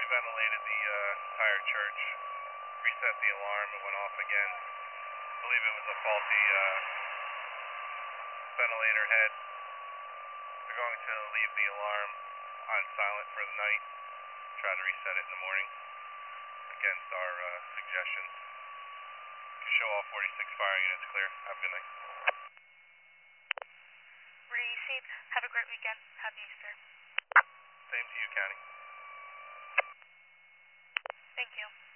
ventilated the entire church, reset the alarm, it went off again. I believe it was a faulty ventilator head. They're going to leave the alarm on silent for the night, try to reset it in the morning, against our suggestions. Show all 46 fire units clear. Have a good night. Received. Have a great weekend. Happy Easter. Same to you, County. Thank you.